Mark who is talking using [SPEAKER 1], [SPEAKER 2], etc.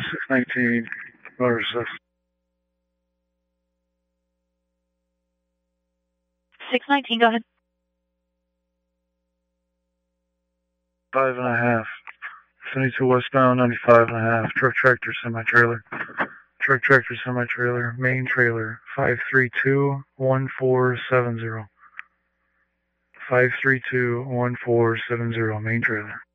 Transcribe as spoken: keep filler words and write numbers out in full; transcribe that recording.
[SPEAKER 1] six nineteen, motor six.
[SPEAKER 2] six nineteen, go ahead.
[SPEAKER 1] Five and a half. seventy-two westbound, ninety-five and a half. Truck tractor semi-trailer. Truck tractor semi-trailer. Main trailer. five three two one four seven zero. five three two one four seven zero. Main trailer.